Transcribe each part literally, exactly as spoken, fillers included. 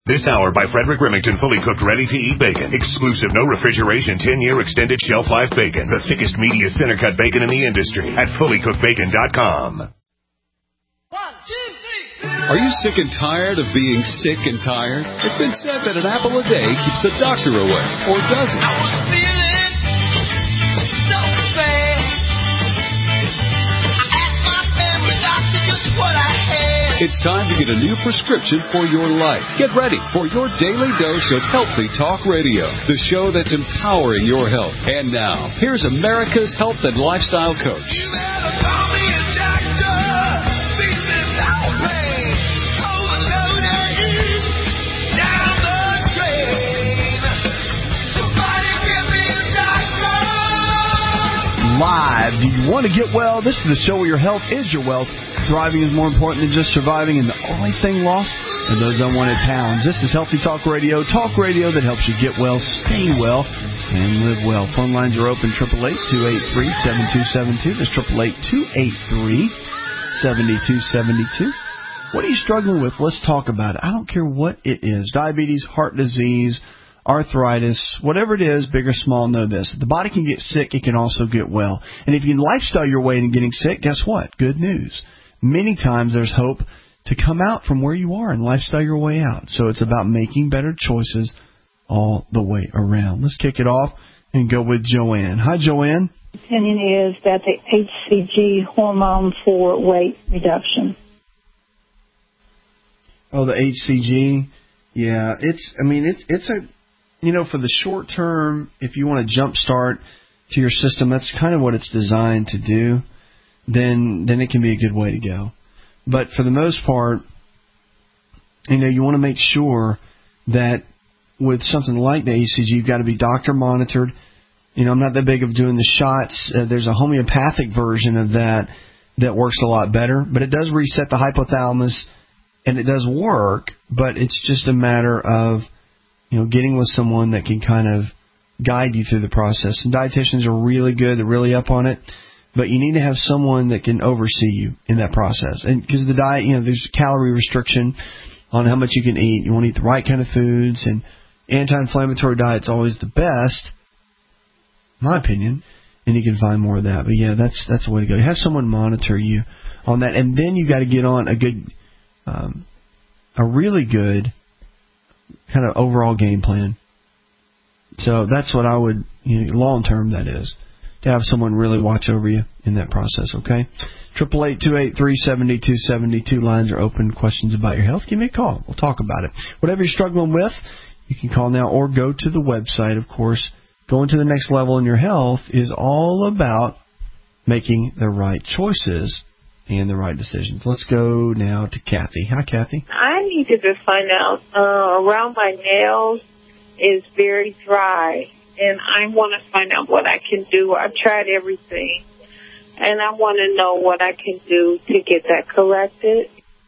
This hour by Frederick Remington, fully cooked, ready-to-eat bacon. Exclusive, no refrigeration, ten-year extended shelf life bacon. The thickest, meatiest, center-cut bacon in the industry at fully cooked bacon dot com. One, two, three. Are you sick and tired of being sick and tired? It's been said that an apple a day keeps the doctor away, or does it? I was feeling so bad. I asked my family doctor just what I had. It's time to get a new prescription for your life. Get ready for your daily dose of Healthy Talk Radio, the show that's empowering your health. And now, here's America's health and lifestyle coach. You better call me a doctor. Beat this out pain. Overloaded. Down the drain. Somebody give me a doctor. Live. Do you want to get well? This is the show where your health is your wealth. Thriving is more important than just surviving, and the only thing lost are those unwanted pounds. This is Healthy Talk Radio, talk radio that helps you get well, stay well, and live well. Phone lines are open, eight eight eight, two eight three, seven two seven two. That's eight eight eight, two eight three, seven two seven two. What are you struggling with? Let's talk about it. I don't care what it is. Diabetes, heart disease, arthritis, whatever it is, big or small, know this. If the body can get sick, it can also get well. And if you can lifestyle your way into getting sick, guess what? Good news. Many times there's hope to come out from where you are and lifestyle your way out. So it's about making better choices all the way around. Let's kick it off and go with Joanne. Hi, Joanne. My opinion is that the H C G hormone for weight reduction. Oh, the H C G. Yeah, it's, I mean, it's, it's a, you know, for the short term, if you want to jumpstart to your system, that's kind of what it's designed to do. Then, then it can be a good way to go. But for the most part, you know, you want to make sure that with something like the H C G, you've got to be doctor monitored. You know, I'm not that big of doing the shots. Uh, there's a homeopathic version of that that works a lot better, but it does reset the hypothalamus, and it does work. But it's just a matter of, you know, getting with someone that can kind of guide you through the process. And dietitians are really good; they're really up on it. But you need to have someone that can oversee you in that process. And because the diet, you know, there's calorie restriction on how much you can eat. You want to eat the right kind of foods, and anti-inflammatory diet's always the best, in my opinion. And you can find more of that. But yeah, that's that's the way to go. Have someone monitor you on that, and then you got to get on a good, um, a really good kind of overall game plan. So that's what I would, you know, long term that is. To have someone really watch over you in that process, okay? eight eight eight, two eight three, seven two seven two. Lines are open. Questions about your health, give me a call. We'll talk about it. Whatever you're struggling with, you can call now or go to the website. Of course, going to the next level in your health is all about making the right choices and the right decisions. Let's go now to Kathy. Hi, Kathy. I needed to find out, uh, around my nails is very dry. And I want to find out what I can do. I've tried everything, and I want to know what I can do to get that corrected.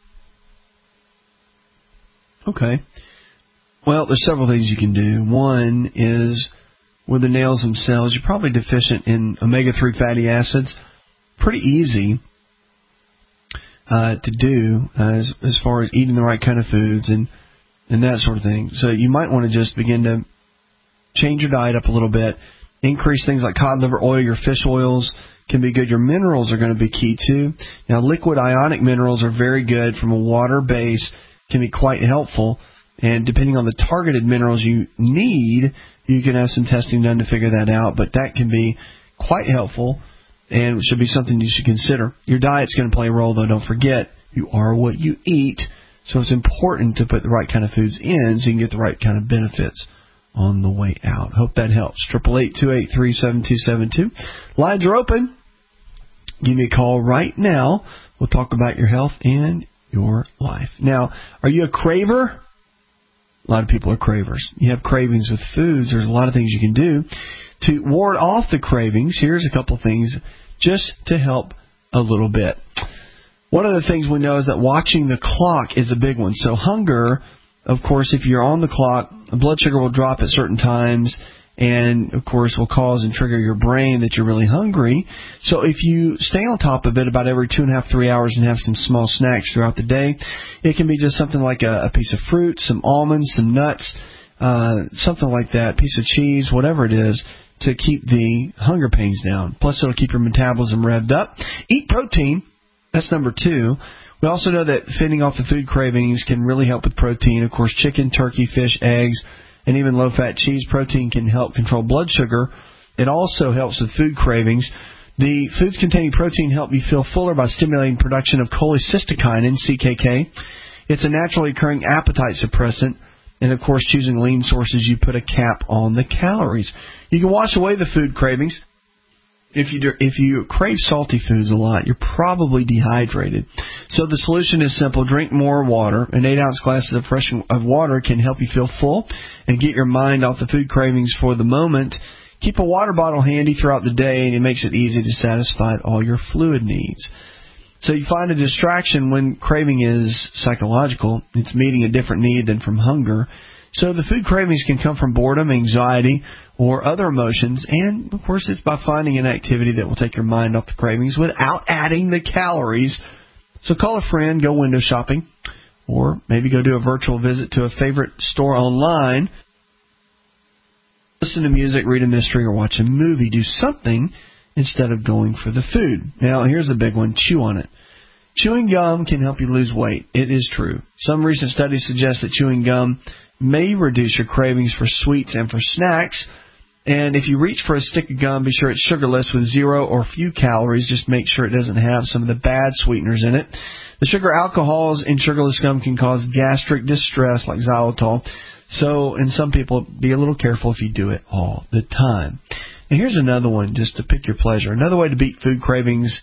Okay. Well, there's several things you can do. One is with the nails themselves, you're probably deficient in omega three fatty acids. Pretty easy uh, to do as as far as eating the right kind of foods and, and that sort of thing. So you might want to just begin to change your diet up a little bit. Increase things like cod liver oil. Your fish oils can be good. Your minerals are going to be key too. Now, liquid ionic minerals are very good from a water base, can be quite helpful. And depending on the targeted minerals you need, you can have some testing done to figure that out. But that can be quite helpful and should be something you should consider. Your diet's going to play a role, though. Don't forget, you are what you eat. So it's important to put the right kind of foods in so you can get the right kind of benefits on the way out. Hope that helps. eight eight eight, two eight three, seven two seven two. Lines are open. Give me a call right now. We'll talk about your health and your life. Now, are you a craver? A lot of people are cravers. You have cravings with foods. There's a lot of things you can do to ward off the cravings. Here's a couple of things just to help a little bit. One of the things we know is that watching the clock is a big one. So hunger, of course, if you're on the clock, blood sugar will drop at certain times, and, of course, will cause and trigger your brain that you're really hungry. So if you stay on top of it about every two and a half, three hours and have some small snacks throughout the day, it can be just something like a, a piece of fruit, some almonds, some nuts, uh, something like that, piece of cheese, whatever it is, to keep the hunger pains down. Plus, it'll keep your metabolism revved up. Eat protein. That's number two. We also know that fending off the food cravings can really help with protein. Of course, chicken, turkey, fish, eggs, and even low-fat cheese. Protein can help control blood sugar. It also helps with food cravings. The foods containing protein help you feel fuller by stimulating production of cholecystokinin, C K K. It's a naturally occurring appetite suppressant. And, of course, choosing lean sources, you put a cap on the calories. You can wash away the food cravings. If you do, if you crave salty foods a lot, you're probably dehydrated. So the solution is simple. Drink more water. An eight-ounce glass of fresh of water can help you feel full and get your mind off the food cravings for the moment. Keep a water bottle handy throughout the day, and it makes it easy to satisfy all your fluid needs. So you find a distraction when craving is psychological. It's meeting a different need than from hunger. So the food cravings can come from boredom, anxiety, or other emotions. And, of course, it's by finding an activity that will take your mind off the cravings without adding the calories. So call a friend, go window shopping, or maybe go do a virtual visit to a favorite store online. Listen to music, read a mystery, or watch a movie. Do something instead of going for the food. Now, here's a big one. Chew on it. Chewing gum can help you lose weight. It is true. Some recent studies suggest that chewing gum may reduce your cravings for sweets and for snacks. And if you reach for a stick of gum, be sure it's sugarless with zero or few calories. Just make sure it doesn't have some of the bad sweeteners in it. The sugar alcohols in sugarless gum can cause gastric distress like xylitol. So, and some people, be a little careful if you do it all the time. And here's another one, just to pick your pleasure. Another way to beat food cravings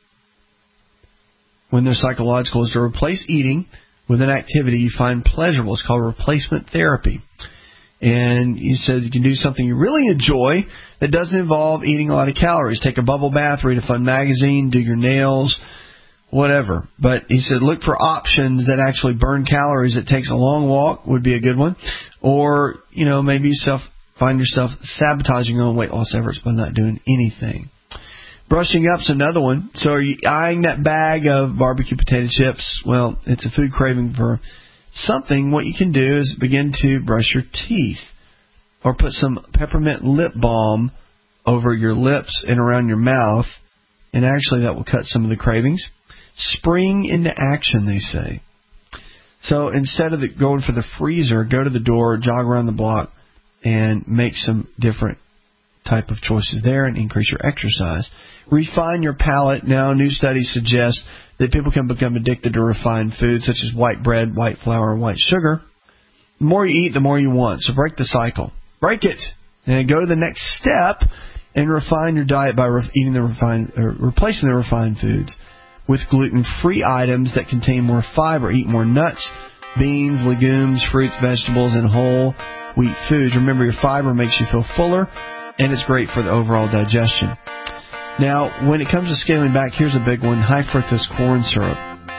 when they're psychological is to replace eating with an activity you find pleasurable. It's called replacement therapy. And you said you can do something you really enjoy that doesn't involve eating a lot of calories. Take a bubble bath, read a fun magazine, do your nails, whatever. But he said look for options that actually burn calories. It takes a long walk would be a good one. Or, you know, maybe yourself find yourself sabotaging your own weight loss efforts by not doing anything. Brushing up's another one. So are you eyeing that bag of barbecue potato chips? Well, it's a food craving for something. What you can do is begin to brush your teeth or put some peppermint lip balm over your lips and around your mouth, and actually that will cut some of the cravings. Spring into action, they say. So instead of the, going for the freezer, go to the door, jog around the block, and make some different type of choices there and increase your exercise. Refine your palate. Now, new studies suggest that people can become addicted to refined foods such as white bread, white flour, and white sugar. The more you eat, the more you want. So break the cycle. Break it. And go to the next step and refine your diet by re- eating the refined, or replacing the refined foods with gluten-free items that contain more fiber. Eat more nuts, beans, legumes, fruits, vegetables, and whole wheat foods. Remember, your fiber makes you feel fuller, and it's great for the overall digestion. Now, when it comes to scaling back, here's a big one, high fructose corn syrup.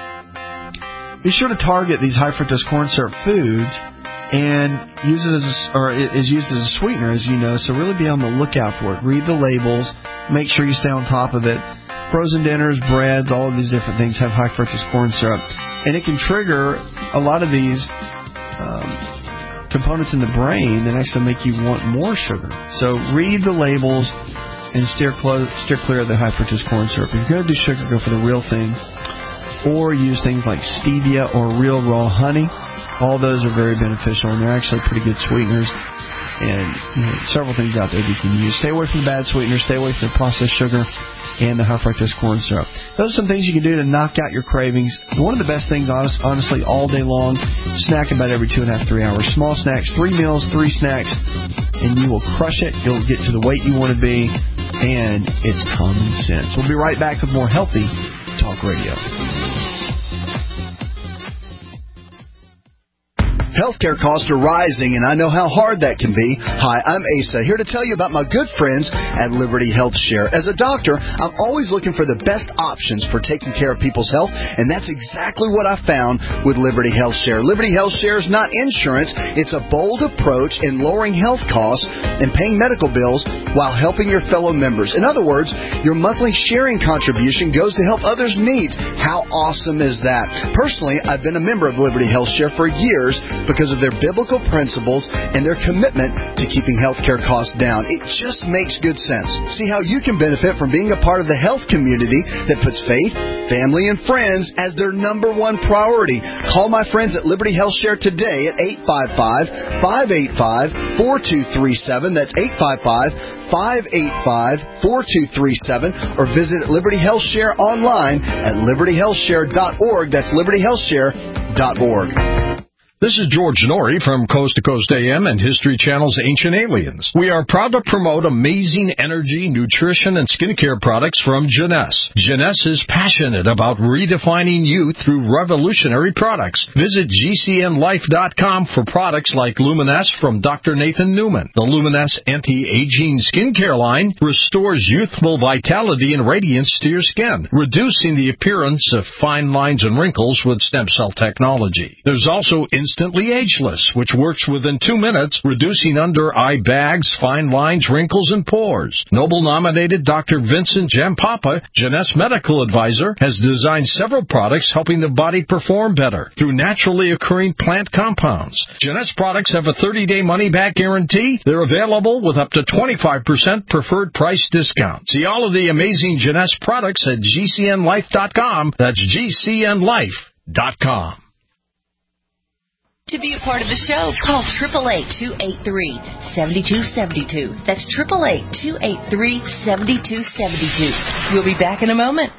Be sure to target these high fructose corn syrup foods and use it as a, or it is used as a sweetener, as you know, so really be on the lookout for it. Read the labels. Make sure you stay on top of it. Frozen dinners, breads, all of these different things have high fructose corn syrup. And it can trigger a lot of these um, components in the brain that actually make you want more sugar. So read the labels and steer, clo- steer clear of the high fructose corn syrup. If you're going to do sugar, go for the real thing. Or use things like stevia or real raw honey. All those are very beneficial, and they're actually pretty good sweeteners. And you know, several things out there that you can use. Stay away from the bad sweeteners. Stay away from the processed sugar and the high fructose corn syrup. Those are some things you can do to knock out your cravings. One of the best things, honest, honestly, all day long, snack about every two and a half, three hours. Small snacks, three meals, three snacks, and you will crush it. You'll get to the weight you want to be, and it's common sense. We'll be right back with more Healthy Talk Radio. Healthcare costs are rising, and I know how hard that can be. Hi, I'm Asa, here to tell you about my good friends at Liberty Health Share. As a doctor, I'm always looking for the best options for taking care of people's health, and that's exactly what I found with Liberty Health Share. Liberty Health Share is not insurance. It's a bold approach in lowering health costs and paying medical bills while helping your fellow members. In other words, your monthly sharing contribution goes to help others' needs. How awesome is that? Personally, I've been a member of Liberty Health Share for years because of their biblical principles and their commitment to keeping healthcare costs down. It just makes good sense. See how you can benefit from being a part of the health community that puts faith, family, and friends as their number one priority. Call my friends at Liberty Health Share today at eight five five, five eight five, four two three seven. That's eight five five, five eight five, four two three seven. Or visit Liberty Health Share online at liberty health share dot org. That's liberty health share dot org. This is George Norrie from Coast to Coast A M and History Channel's Ancient Aliens. We are proud to promote amazing energy, nutrition, and skincare products from Jeunesse. Jeunesse is passionate about redefining youth through revolutionary products. Visit G C N life dot com for products like Luminesce from Doctor Nathan Newman. The Luminesce Anti-Aging Skincare line restores youthful vitality and radiance to your skin, reducing the appearance of fine lines and wrinkles with stem cell technology. There's also Instantly Ageless, which works within two minutes, reducing under-eye bags, fine lines, wrinkles, and pores. Nobel-nominated Doctor Vincent Jampapa, Jeunesse medical advisor, has designed several products helping the body perform better through naturally occurring plant compounds. Jeunesse products have a thirty-day money-back guarantee. They're available with up to twenty-five percent preferred price discount. See all of the amazing Jeunesse products at G C N life dot com. That's G C N life dot com. To be a part of the show, call eight eight eight, two eight three, seven two seven two. That's eight eight eight, two eight three, seven two seven two. We'll be back in a moment.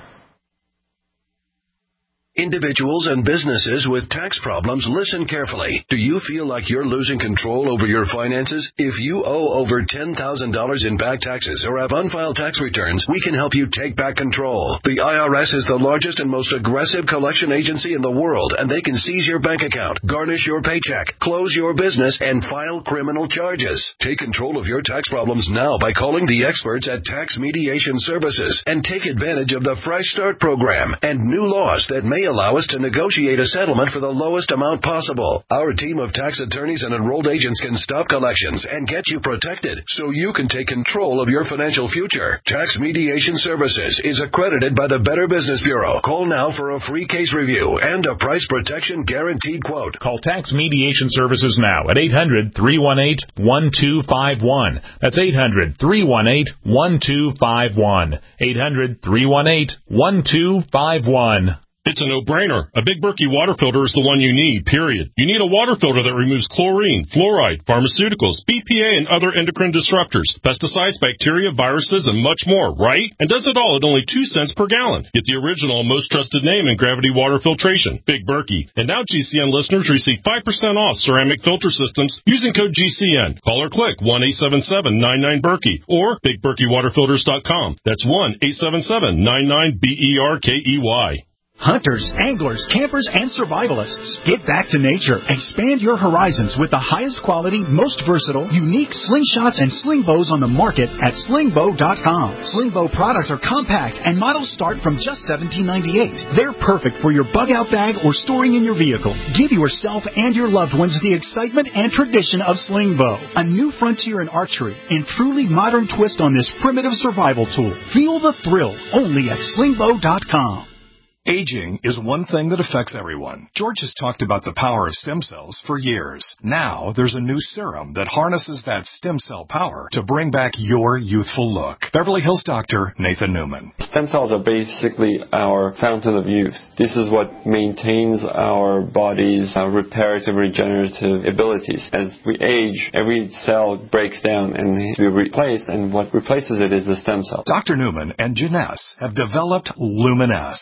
Individuals and businesses with tax problems, listen carefully. Do you feel like you're losing control over your finances? If you owe over ten thousand dollars in back taxes or have unfiled tax returns, we can help you take back control. The I R S is the largest and most aggressive collection agency in the world, and they can seize your bank account, garnish your paycheck, close your business, and file criminal charges. Take control of your tax problems now by calling the experts at Tax Mediation Services and take advantage of the Fresh Start program and new laws that may allow us to negotiate a settlement for the lowest amount possible. Our team of tax attorneys and enrolled agents can stop collections and get you protected so you can take control of your financial future. Tax Mediation Services is accredited by the Better Business Bureau. Call now for a free case review and a price protection guaranteed quote. Call Tax Mediation Services now at eight hundred, three one eight, one two five one. That's eight hundred, three one eight, one two five one. eight hundred, three one eight, one two five one. It's a no-brainer. A Big Berkey water filter is the one you need, period. You need a water filter that removes chlorine, fluoride, pharmaceuticals, B P A, and other endocrine disruptors, pesticides, bacteria, viruses, and much more, right? And does it all at only two cents per gallon. Get the original, most trusted name in gravity water filtration, Big Berkey. And now G C N listeners receive five percent off ceramic filter systems using code G C N. Call or click one eight seven seven, nine nine, Berkey or big berkey water filters dot com. That's one eight seven seven, nine nine, B E R K E Y. Hunters, anglers, campers, and survivalists. Get back to nature. Expand your horizons with the highest quality, most versatile, unique slingshots and sling bows on the market at sling bow dot com. Sling bow products are compact and models start from just seventeen ninety-eight. They're perfect for your bug-out bag or storing in your vehicle. Give yourself and your loved ones the excitement and tradition of sling bow. A new frontier in archery and truly modern twist on this primitive survival tool. Feel the thrill only at sling bow dot com. Aging is one thing that affects everyone. George has talked about the power of stem cells for years. Now, there's a new serum that harnesses that stem cell power to bring back your youthful look. Beverly Hills doctor Nathan Newman. Stem cells are basically our fountain of youth. This is what maintains our body's uh, reparative, regenerative abilities. As we age, every cell breaks down and needs to be replaced, and what replaces it is the stem cell. Doctor Newman and Jeunesse have developed Luminesce. Luminesce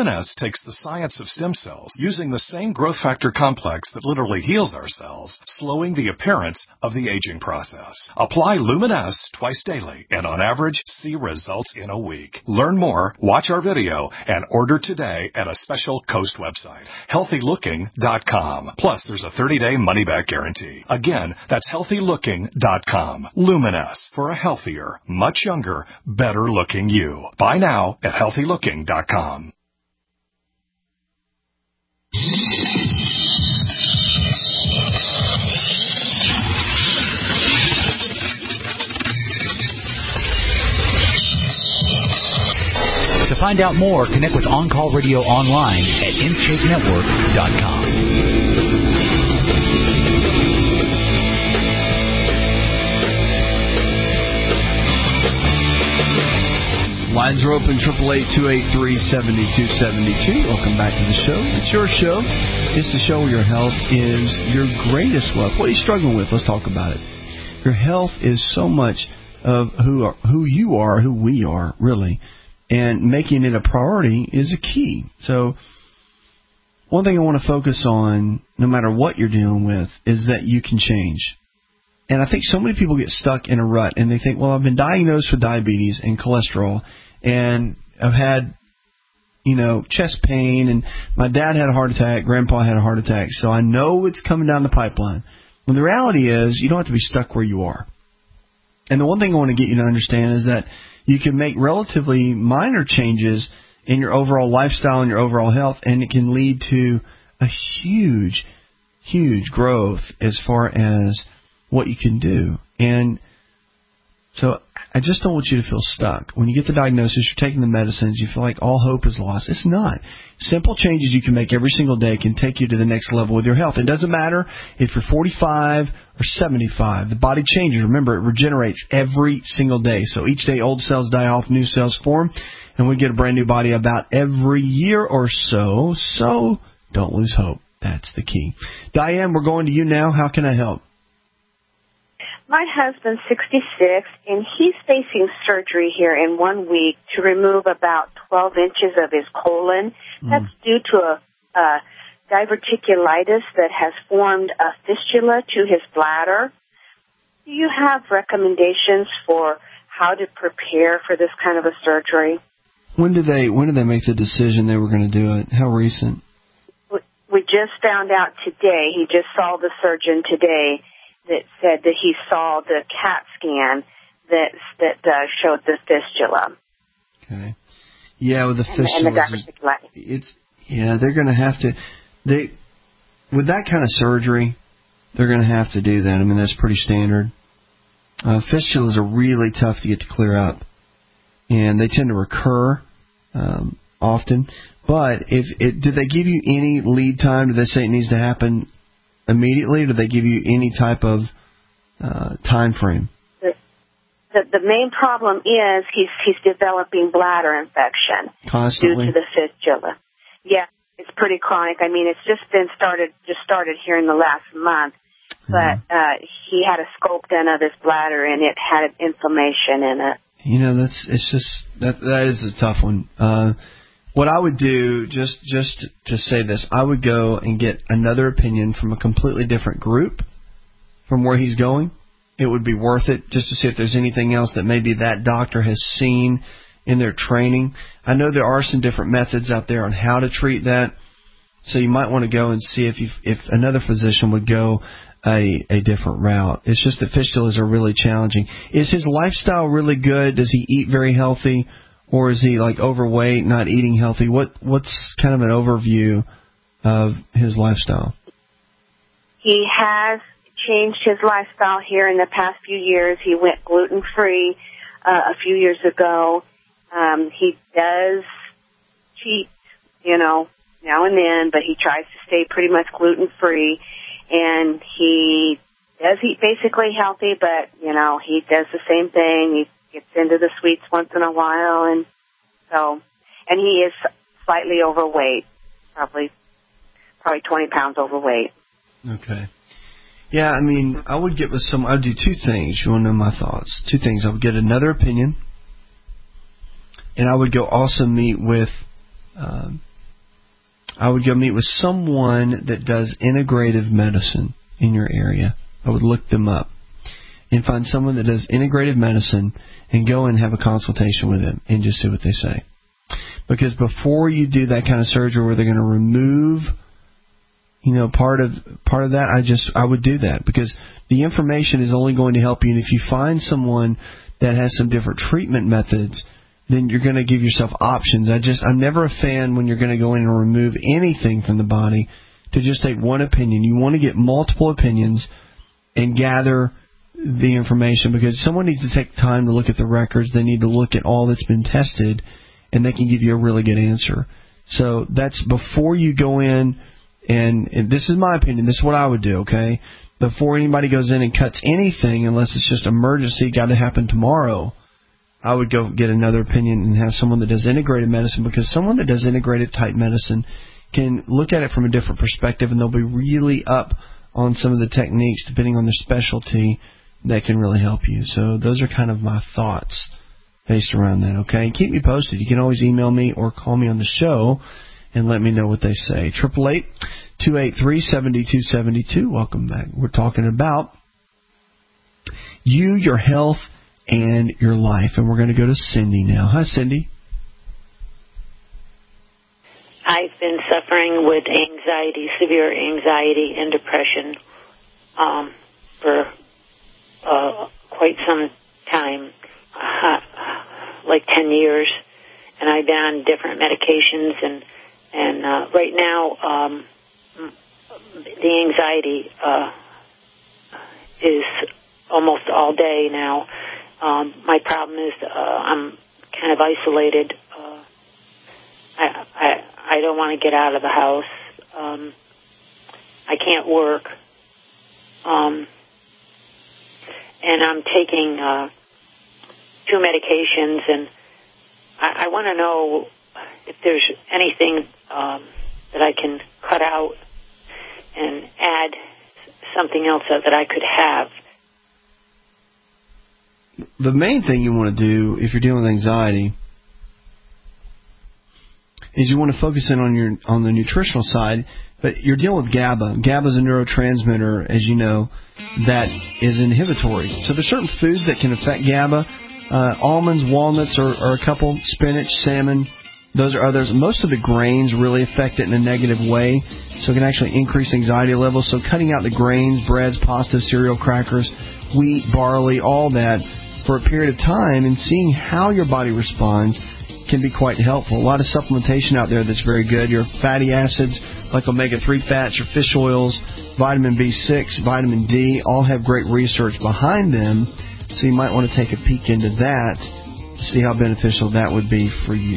Luminesce takes the science of stem cells using the same growth factor complex that literally heals our cells, slowing the appearance of the aging process. Apply Luminesce twice daily and on average see results in a week. Learn more, watch our video, and order today at a special Coast website, healthy looking dot com. Plus, there's a thirty-day money-back guarantee. Again, that's healthy looking dot com. Luminesce, for a healthier, much younger, better-looking you. Buy now at healthy looking dot com. To find out more, connect with On Call Radio online at intake network dot com. Lines are open, triple eight, two eight three, seven two seven two. Welcome back to the show. It's your show. It's the show where your health is your greatest wealth. What are you struggling with? Let's talk about it. Your health is so much of who are, who you are, who we are, really. And making it a priority is a key. So one thing I want to focus on, no matter what you're dealing with, is that you can change. And I think so many people get stuck in a rut, and they think, well, I've been diagnosed with diabetes and cholesterol, and I've had, you know, chest pain, and my dad had a heart attack, grandpa had a heart attack, so I know it's coming down the pipeline. When the reality is, you don't have to be stuck where you are. And the one thing I want to get you to understand is that you can make relatively minor changes in your overall lifestyle and your overall health, and it can lead to a huge, huge growth as far as what you can do. And so I just don't want you to feel stuck. When you get the diagnosis, you're taking the medicines, you feel like all hope is lost. It's not. Simple changes you can make every single day can take you to the next level with your health. It doesn't matter if you're forty-five or seventy-five. The body changes. Remember, it regenerates every single day. So each day old cells die off, new cells form, and we get a brand new body about every year or so. So don't lose hope. That's the key. Diane, we're going to you now. How can I help? My husband's sixty-six, and he's facing surgery here in one week to remove about twelve inches of his colon. Mm. That's due to a, a diverticulitis that has formed a fistula to his bladder. Do you have recommendations for how to prepare for this kind of a surgery? When did they When did they make the decision they were going to do it? How recent? We just found out today. He just saw the surgeon today that said that he saw the CAT scan that that uh, showed the fistula. Okay. Yeah, with the fistula. And, and the diverticulitis. It's yeah, they're going to have to. They with that kind of surgery, they're going to have to do that. I mean, that's pretty standard. Uh, fistulas are really tough to get to clear up, and they tend to recur um, often. But if it, did they give you any lead time? Did they say it needs to happen immediately, or do they give you any type of uh, time frame? The, the the main problem is he's he's developing bladder infection constantly due to the fistula. Yeah, it's pretty chronic. I mean, it's just been started just started here in the last month. But uh, he had a scope done of his bladder, and it had inflammation in it. You know, that's it's just that that is a tough one. Uh, What I would do, just just to say this, I would go and get another opinion from a completely different group from where he's going. It would be worth it just to see if there's anything else that maybe that doctor has seen in their training. I know there are some different methods out there on how to treat that, so you might want to go and see if you, if another physician would go a, a different route. It's just that fistulas are really challenging. Is his lifestyle really good? Does he eat very healthy? Or is he like overweight, not eating healthy? What What's kind of an overview of his lifestyle? He has changed his lifestyle here in the past few years. He went gluten-free uh, a few years ago. Um, he does cheat, you know, now and then, but he tries to stay pretty much gluten-free. And he does eat basically healthy, but, you know, he does the same thing. He gets into the sweets once in a while, and so, and he is slightly overweight, probably, probably twenty pounds overweight. Okay. Yeah, I mean, I would get with some, I'd do two things. You want to know my thoughts? Two things. I would get another opinion, and I would go also meet with um, I would go meet with someone that does integrative medicine in your area. I would look them up and find someone that does integrative medicine and go and have a consultation with them and just see what they say. Because before you do that kind of surgery where they're going to remove, you know, part of part of that, I just I would do that because the information is only going to help you. And if you find someone that has some different treatment methods, then you're going to give yourself options. I just I'm never a fan when you're going to go in and remove anything from the body to just take one opinion. You want to get multiple opinions and gather the information because someone needs to take time to look at the records. They need to look at all that's been tested, and they can give you a really good answer. So that's before you go in, and, and this is my opinion. This is what I would do, okay? Before anybody goes in and cuts anything, unless it's just emergency, got to happen tomorrow, I would go get another opinion and have someone that does integrated medicine, because someone that does integrated type medicine can look at it from a different perspective, and they'll be really up on some of the techniques, depending on their specialty, that can really help you. So those are kind of my thoughts based around that, okay? Keep me posted. You can always email me or call me on the show and let me know what they say. eight eight eight, two eight three, seven two seven two. Welcome back. We're talking about you, your health, and your life. And we're going to go to Cindy now. Hi, Cindy. I've been suffering with anxiety, severe anxiety and depression um, for uh, quite some time, uh, like ten years. And I've been on different medications. And, and uh, right now, um, the anxiety uh, is almost all day now. Um, my problem is uh, I'm kind of isolated. Uh, I, I I don't want to get out of the house. Um, I can't work. Um, and I'm taking uh, two medications, and I, I want to know if there's anything um, that I can cut out and add something else that I could have. The main thing you want to do if you're dealing with anxiety is you want to focus in on your on the nutritional side, but you're dealing with GABA. GABA is a neurotransmitter, as you know, that is inhibitory. So there's certain foods that can affect GABA. Uh, almonds, walnuts are, are a couple. Spinach, salmon, those are others. Most of the grains really affect it in a negative way, so it can actually increase anxiety levels. So cutting out the grains, breads, pasta, cereal, crackers, wheat, barley, all that for a period of time and seeing how your body responds can be quite helpful. A lot of supplementation out there that's very good. Your fatty acids, like omega three fats, your fish oils, vitamin B six, vitamin D, all have great research behind them. So you might want to take a peek into that, see how beneficial that would be for you.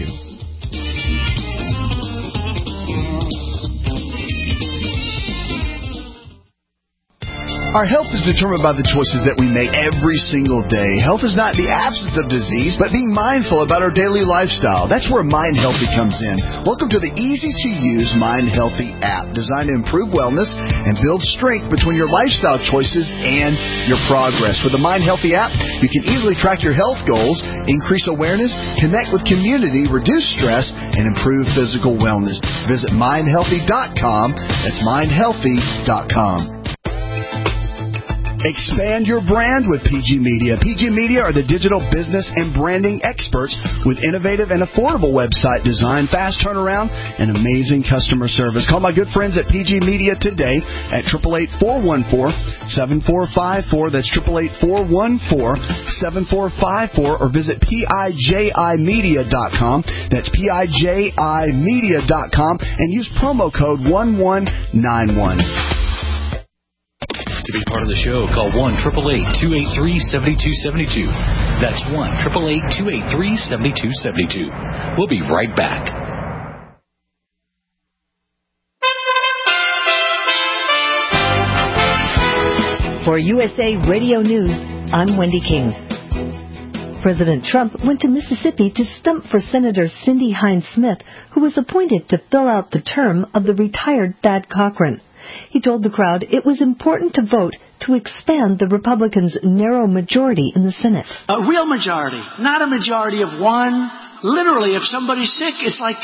Our health is determined by the choices that we make every single day. Health is not the absence of disease, but being mindful about our daily lifestyle. That's where Mind Healthy comes in. Welcome to the easy-to-use Mind Healthy app, designed to improve wellness and build strength between your lifestyle choices and your progress. With the Mind Healthy app, you can easily track your health goals, increase awareness, connect with community, reduce stress, and improve physical wellness. Visit mind healthy dot com. That's mind healthy dot com. Expand your brand with P G Media. P G Media are the digital business and branding experts with innovative and affordable website design, fast turnaround, and amazing customer service. Call my good friends at P G Media today at eight eight eight, four one four, seven four five four. That's eight eight eight, four one four, seven four five four. Or visit P I J I media dot com. That's P I J I media dot com. And use promo code one one nine one. To be part of the show, call one eight eight eight, two eight three, seven two seven two. That's one eight eight eight, two eight three, seven two seven two. We'll be right back. For U S A Radio News, I'm Wendy King. President Trump went to Mississippi to stump for Senator Cindy Hines-Smith, who was appointed to fill out the term of the retired Thad Cochran. He told the crowd it was important to vote to expand the Republicans' narrow majority in the Senate. A real majority, not a majority of one. Literally, if somebody's sick, it's like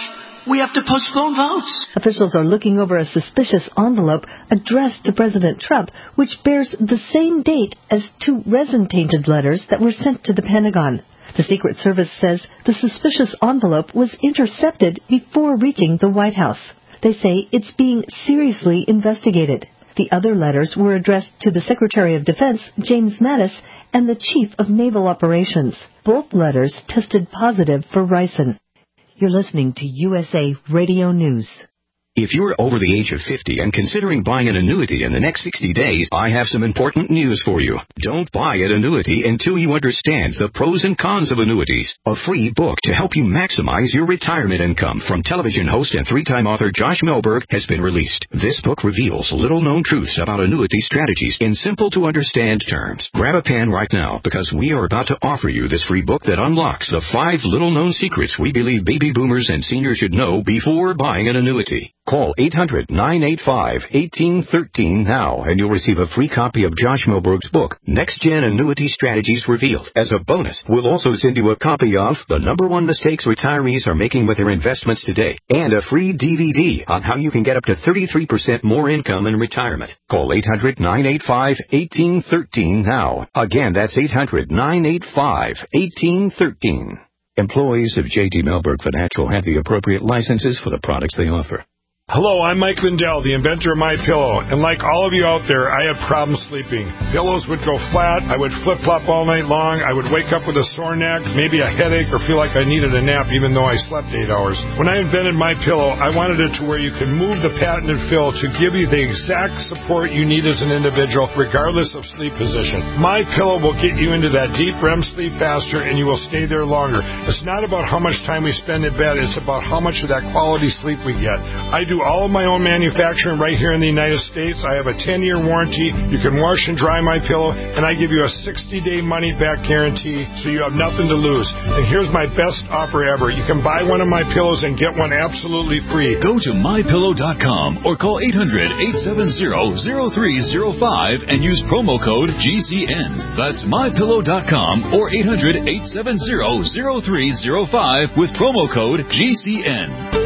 we have to postpone votes. Officials are looking over a suspicious envelope addressed to President Trump, which bears the same date as two resin-tainted letters that were sent to the Pentagon. The Secret Service says the suspicious envelope was intercepted before reaching the White House. They say it's being seriously investigated. The other letters were addressed to the Secretary of Defense, James Mattis, and the Chief of Naval Operations. Both letters tested positive for ricin. You're listening to U S A Radio News. If you're over the age of fifty and considering buying an annuity in the next sixty days, I have some important news for you. Don't buy an annuity until you understand the pros and cons of annuities. A free book to help you maximize your retirement income from television host and three-time author Josh Melberg has been released. This book reveals little-known truths about annuity strategies in simple-to-understand terms. Grab a pen right now because we are about to offer you this free book that unlocks the five little-known secrets we believe baby boomers and seniors should know before buying an annuity. Call eight hundred, nine eight five, one eight one three now and you'll receive a free copy of Josh Melberg's book, Next Gen Annuity Strategies Revealed. As a bonus, we'll also send you a copy of The Number One Mistakes Retirees Are Making with Their Investments Today and a free D V D on how you can get up to thirty-three percent more income in retirement. Call eight hundred, nine eight five, one eight one three now. Again, that's eight hundred, nine eight five, one eight one three. Employees of J D. Melberg Financial have the appropriate licenses for the products they offer. Hello, I'm Mike Lindell, the inventor of MyPillow, and like all of you out there, I had problems sleeping. Pillows would go flat, I would flip-flop all night long, I would wake up with a sore neck, maybe a headache, or feel like I needed a nap even though I slept eight hours. When I invented MyPillow, I wanted it to where you can move the patented fill to give you the exact support you need as an individual, regardless of sleep position. MyPillow will get you into that deep R E M sleep faster, and you will stay there longer. It's not about how much time we spend in bed, it's about how much of that quality sleep we get. I do all of my own manufacturing right here in the United States. I have a ten-year warranty. You can wash and dry my pillow, and I give you a sixty-day money-back guarantee, so you have nothing to lose. And here's my best offer ever. You can buy one of my pillows and get one absolutely free. Go to my pillow dot com or call eight hundred, eight seven zero, zero three zero five and use promo code G C N. That's my pillow dot com or eight hundred, eight seven zero, zero three zero five with promo code G C N.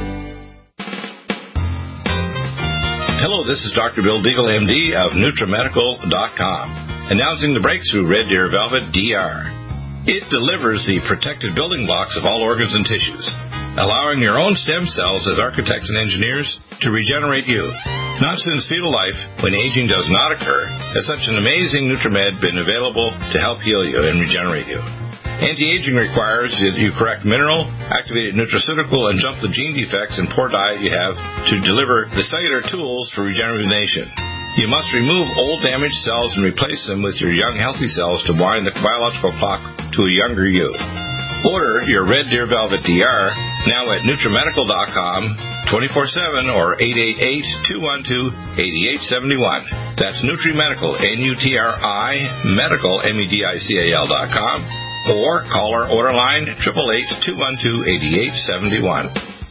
Hello, this is Doctor Bill Deagle, M D of NutriMedical dot com, announcing the breakthrough Red Deer Velvet D R. It delivers the protected building blocks of all organs and tissues, allowing your own stem cells as architects and engineers to regenerate you. Not since fetal life, when aging does not occur, has such an amazing NutriMed been available to help heal you and regenerate you. Anti-aging requires that you correct mineral, activated nutraceutical, and jump the gene defects and poor diet you have to deliver the cellular tools for regeneration. You must remove old damaged cells and replace them with your young healthy cells to wind the biological clock to a younger you. Order your Red Deer Velvet D R now at NutriMedical dot com, twenty-four seven or eight eight eight, two one two, eight eight seven one. That's NutriMedical, N U T R I, medical, M E D I C A L dot com. Or call our order line, eight eight eight, two one two, eight eight seven one.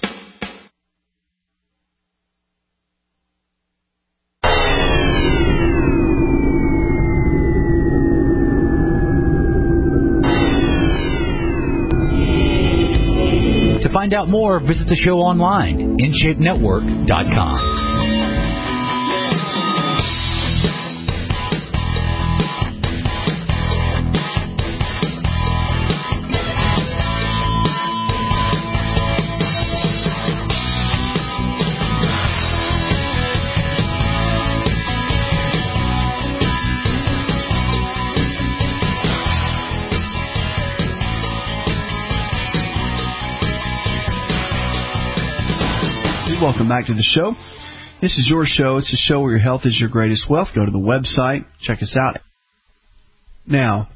To find out more, visit the show online, in shape network dot com. Welcome back to the show. This is your show. It's a show where your health is your greatest wealth. Go to the website. Check us out. Now,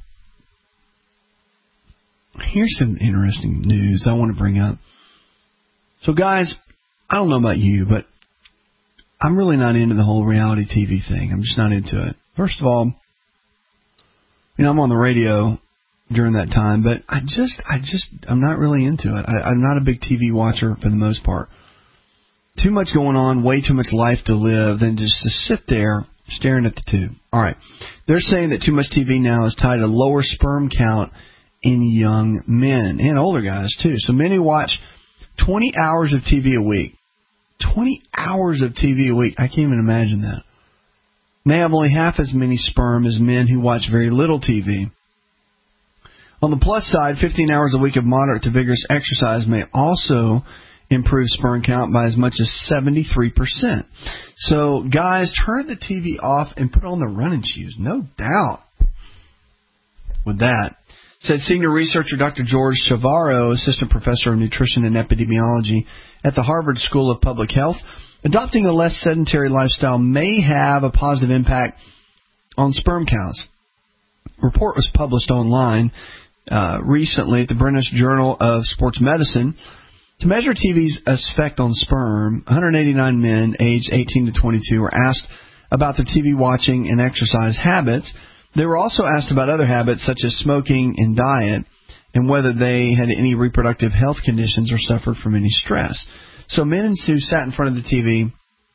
here's some interesting news I want to bring up. So, guys, I don't know about you, but I'm really not into the whole reality T V thing. I'm just not into it. First of all, you know, I'm on the radio during that time, but I just, I just, I'm not really into it. I, I'm not a big T V watcher for the most part. Too much going on, way too much life to live than just to sit there staring at the tube. All right. They're saying that too much T V now is tied to lower sperm count in young men and older guys, too. So many watch twenty hours of T V a week. twenty hours of T V a week. I can't even imagine that. They have only half as many sperm as men who watch very little T V. On the plus side, fifteen hours a week of moderate to vigorous exercise may also improve sperm count by as much as seventy-three percent. So, guys, turn the T V off and put on the running shoes. No doubt. With that, said senior researcher Doctor George Chavarro, assistant professor of nutrition and epidemiology at the Harvard School of Public Health, adopting a less sedentary lifestyle may have a positive impact on sperm counts. A report was published online uh, recently at the British Journal of Sports Medicine. To measure T V's effect on sperm, one hundred eighty-nine men aged eighteen to twenty-two were asked about their T V watching and exercise habits. They were also asked about other habits such as smoking and diet, and whether they had any reproductive health conditions or suffered from any stress. So men who sat in front of the T V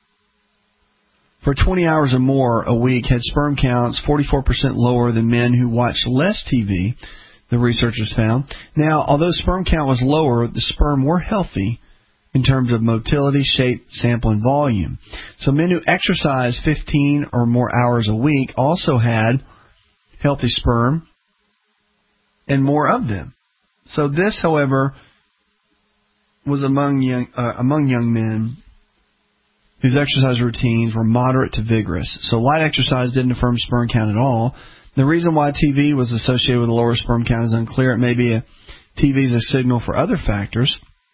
for twenty hours or more a week had sperm counts forty-four percent lower than men who watched less T V, the researchers found. Now, although sperm count was lower, the sperm were healthy in terms of motility, shape, sample, and volume. So men who exercised fifteen or more hours a week also had healthy sperm and more of them. So this, however, was among young, uh, among young men whose exercise routines were moderate to vigorous. So light exercise didn't affirm sperm count at all. The reason why T V was associated with a lower sperm count is unclear. It may be a T V is a signal for other factors.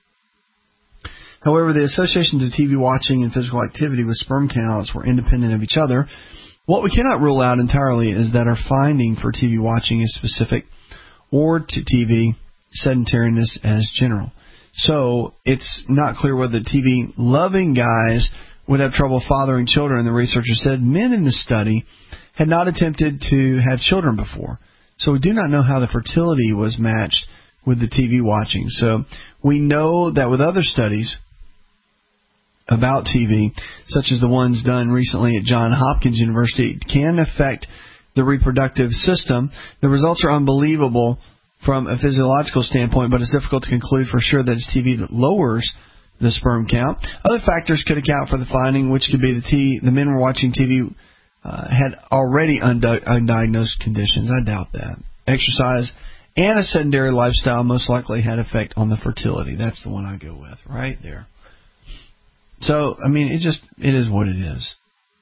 However, the associations of T V watching and physical activity with sperm counts were independent of each other. What we cannot rule out entirely is that our finding for T V watching is specific or to T V sedentariness as general. So it's not clear whether T V-loving guys would have trouble fathering children. The researchers said men in the study had not attempted to have children before. So we do not know how the fertility was matched with the T V watching. So we know that with other studies about T V, such as the ones done recently at Johns Hopkins University, it can affect the reproductive system. The results are unbelievable from a physiological standpoint, but it's difficult to conclude for sure that it's T V that lowers the sperm count. Other factors could account for the finding, which could be the T the men were watching T V uh, had already undi- undiagnosed conditions. I doubt that. Exercise and a sedentary lifestyle most likely had effect on the fertility. That's the one I go with right there. So, I mean, it just, it is what it is.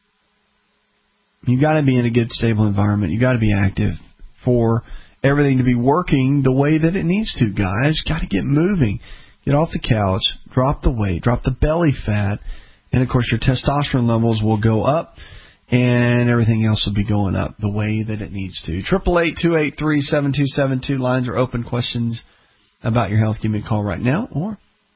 You got to be in a good, stable environment. You got to be active for everything to be working the way that it needs to, guys. Got to get moving. Get off the couch, drop the weight, drop the belly fat, and, of course, your testosterone levels will go up, and everything else will be going up the way that it needs to. eight eight eight, two eight three, seven two seven two. Lines are open. Questions about your health, give me a call right now, or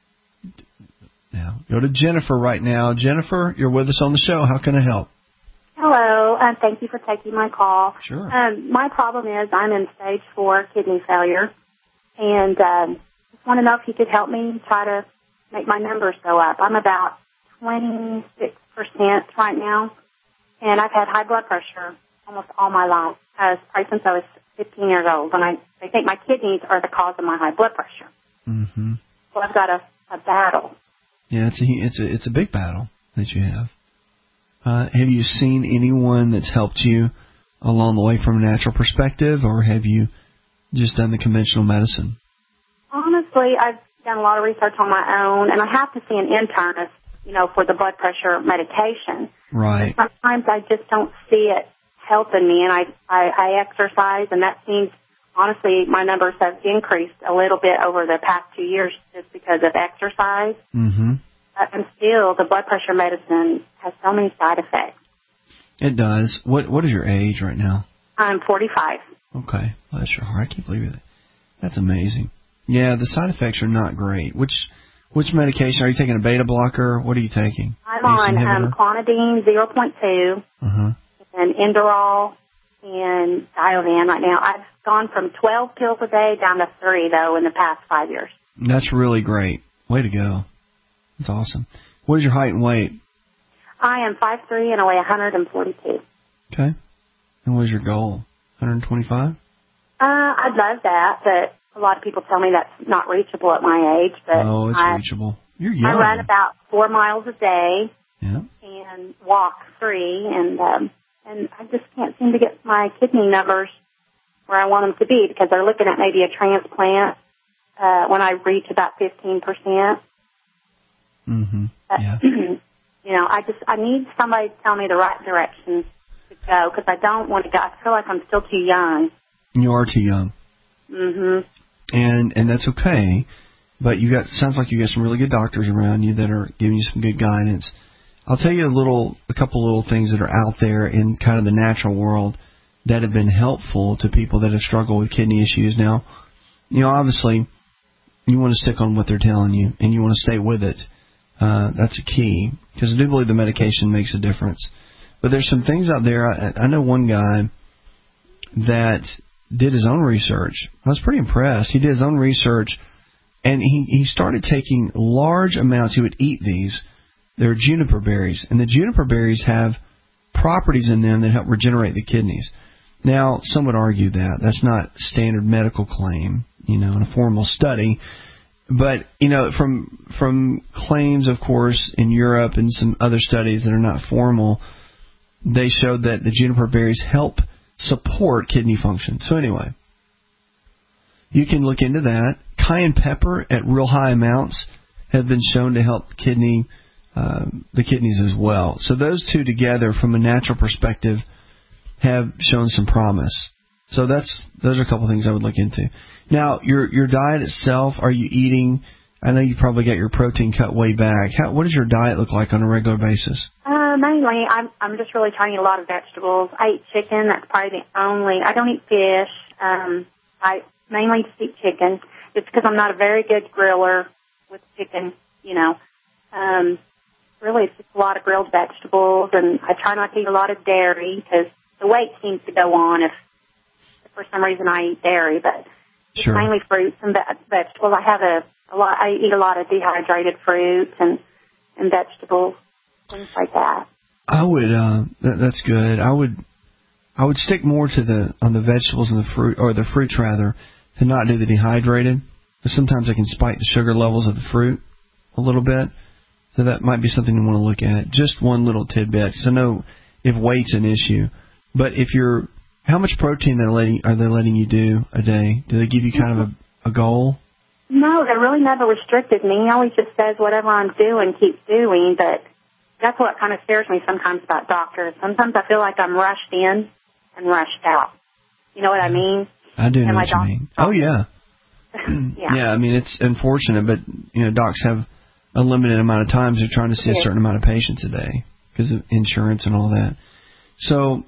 now go to Jennifer right now. Jennifer, you're with us on the show. How can I help? Hello, and thank you for taking my call. Sure. Um, my problem is I'm in stage four kidney failure, and um, just want to know if you could help me try to make my numbers go up. I'm about twenty-six percent right now, and I've had high blood pressure almost all my life, uh, probably since I was fifteen years old. And I, I think my kidneys are the cause of my high blood pressure. Mm-hmm. So I've got a, a battle. Yeah, it's a it's a it's a big battle that you have. Uh, have you seen anyone that's helped you along the way from a natural perspective, or have you just done the conventional medicine? Honestly, I've done a lot of research on my own, and I have to see an internist, you know, for the blood pressure medication. Right. But sometimes I just don't see it helping me, and I, I, I exercise, and that seems, honestly, my numbers have increased a little bit over the past two years just because of exercise. Mm-hmm. Uh, and still, the blood pressure medicine has so many side effects. It does. What What is your age right now? I'm forty-five. Okay. Bless your heart. I can't believe it. That's amazing. Yeah, the side effects are not great. Which which medication? Are you taking a beta blocker? What are you taking? I'm on um, clonidine zero point two uh-huh. and Inderol and Diovan right now. I've gone from twelve pills a day down to three, though, in the past five years. That's really great. Way to go. That's awesome. What is your height and weight? I am five three and I weigh one hundred forty-two. Okay. And what is your goal? one hundred twenty-five? Uh, I I'd love that, but a lot of people tell me that's not reachable at my age. But oh, it's I, reachable. You're young. I run about four miles a day yeah. and walk three, and um, and I just can't seem to get my kidney numbers where I want them to be because they're looking at maybe a transplant uh, when I reach about fifteen percent. Mm-hmm. Yeah. You know, I just I need somebody to tell me the right direction to go because I don't want to go. I feel like I'm still too young. You are too young. Mhm. And and that's okay. But you got sounds like you got some really good doctors around you that are giving you some good guidance. I'll tell you a little, a couple little things that are out there in kind of the natural world that have been helpful to people that have struggled with kidney issues. Now, you know, obviously, you want to stick on what they're telling you, and you want to stay with it. Uh, that's a key because I do believe the medication makes a difference. But there's some things out there. I, I know one guy that did his own research. I was pretty impressed. He did his own research. And he, he started taking large amounts. He would eat these. They're juniper berries. And the juniper berries have properties in them that help regenerate the kidneys. Now, some would argue that. That's not standard medical claim, you know, in a formal study. But, you know, from from claims, of course, in Europe and some other studies that are not formal, they showed that the juniper berries help support kidney function. So anyway, you can look into that. Cayenne pepper at real high amounts have been shown to help kidney uh, the kidneys as well. So those two together, from a natural perspective, have shown some promise. So that's those are a couple of things I would look into. Now, your your diet itself, are you eating? I know you probably got your protein cut way back. How, what does your diet look like on a regular basis? Uh, mainly, I'm I'm just really trying to eat a lot of vegetables. I eat chicken. That's probably the only. I don't eat fish. Um, I mainly just eat chicken. It's because I'm not a very good griller with chicken, you know. Um, really, it's just a lot of grilled vegetables, and I try not to eat a lot of dairy because the weight seems to go on if, if for some reason I eat dairy, but it's sure. mainly fruits and ve- vegetables. I have a, a lot. I eat a lot of dehydrated fruits and and vegetables, things like that. I would. Uh, that, that's good. I would. I would stick more to the on the vegetables and the fruit, or the fruits rather, to not do the dehydrated. Because sometimes it can spike the sugar levels of the fruit a little bit. So that might be something you want to look at. Just one little tidbit, because I know if weight's an issue. But if you're, how much protein they're letting, are they letting you do a day? Do they give you kind of a, a goal? No, they really never restricted me. He always just says whatever I'm doing, keep doing. But that's what kind of scares me sometimes about doctors. Sometimes I feel like I'm rushed in and rushed out. You know what I mean? I do know and what you mean. Oh, yeah. yeah. Yeah, I mean, it's unfortunate, but, you know, docs have a limited amount of time. They're trying to see a certain amount of patients a day because of insurance and all that. So,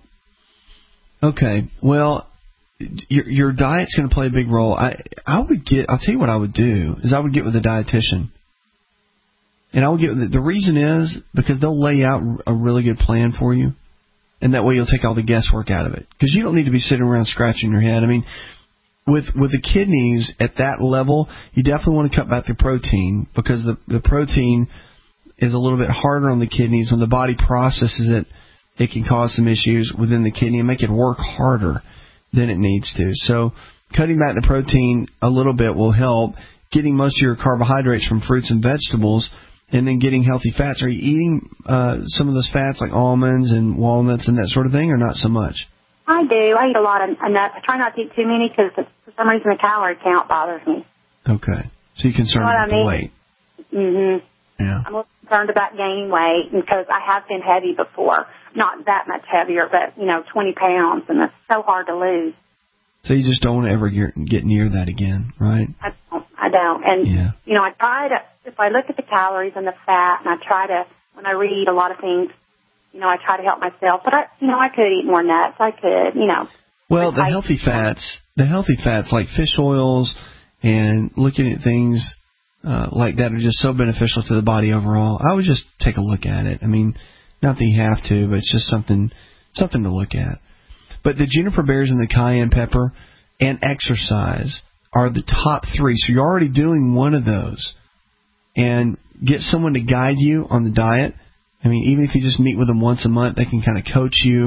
okay, well, your your diet's going to play a big role. I I would get, I'll tell you what I would do, is I would get with a dietitian. And I would get, the reason is because they'll lay out a really good plan for you. And that way you'll take all the guesswork out of it. Because you don't need to be sitting around scratching your head. I mean, with with the kidneys at that level, you definitely want to cut back the protein because the, the protein is a little bit harder on the kidneys. When the body processes it, it can cause some issues within the kidney and make it work harder than it needs to. So cutting back the protein a little bit will help. Getting most of your carbohydrates from fruits and vegetables, and then getting healthy fats. Are you eating uh, some of those fats like almonds and walnuts and that sort of thing, or not so much? I do. I eat a lot of nuts. I try not to eat too many because for some reason the calorie count bothers me. Okay. So you're concerned you know about I mean? the weight. Mm-hmm. Yeah. I'm concerned about gaining weight because I have been heavy before. Not that much heavier, but, you know, twenty pounds, and it's so hard to lose. So you just don't want to ever get near that again, right? I don't. I don't. And, yeah. you know, I try to, if I look at the calories and the fat, and I try to, when I read a lot of things, you know, I try to help myself. But, I, you know, I could eat more nuts. I could, you know. Well, the healthy fats, the healthy fats like fish oils and looking at things uh, like that are just so beneficial to the body overall. I would just take a look at it. I mean, not that you have to, but it's just something something to look at. But the juniper berries and the cayenne pepper and exercise are the top three. So you're already doing one of those. And get someone to guide you on the diet. I mean, even if you just meet with them once a month, they can kind of coach you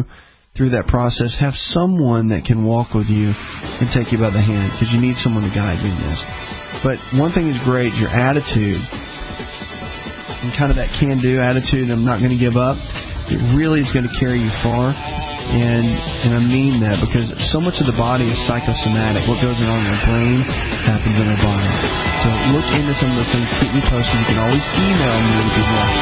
through that process, have someone that can walk with you and take you by the hand, because you need someone to guide you in this. But one thing is great, your attitude, and kind of that can-do attitude, I'm not going to give up, it really is going to carry you far. And and I mean that, because so much of the body is psychosomatic. What goes on in our brain happens in our body. So look into some of those things. Keep me posted. You can always email me if you want.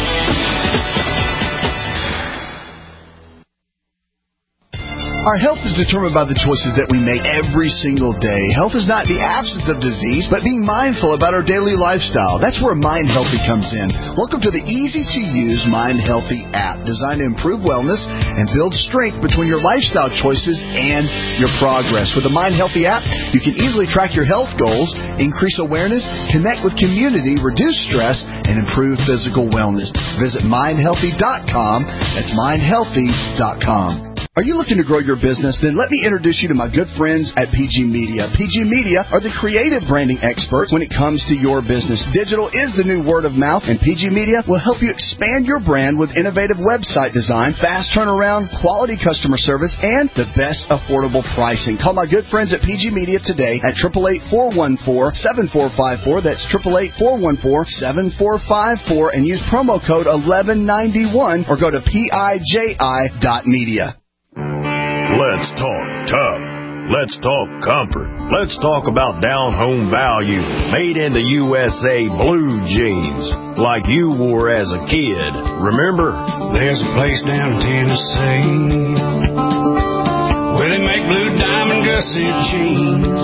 Our health is determined by the choices that we make every single day. Health is not the absence of disease, but being mindful about our daily lifestyle. That's where Mind Healthy comes in. Welcome to the easy-to-use Mind Healthy app, designed to improve wellness and build strength between your lifestyle choices and your progress. With the Mind Healthy app, you can easily track your health goals, increase awareness, connect with community, reduce stress, and improve physical wellness. Visit mind healthy dot com. That's mind healthy dot com. Are you looking to grow your business? Then let me introduce you to my good friends at P G Media. P G Media are the creative branding experts when it comes to your business. Digital is the new word of mouth, and P G Media will help you expand your brand with innovative website design, fast turnaround, quality customer service, and the best affordable pricing. Call my good friends at P G Media today at eight eight eight, four one four, seven four five four. That's eight eight eight, four one four, seven four five four, and use promo code eleven ninety-one or go to piji dot media. Let's talk tough. Let's talk comfort. Let's talk about down-home value. Made in the U S A blue jeans, like you wore as a kid. Remember? There's a place down in Tennessee where they make blue diamond gusset jeans.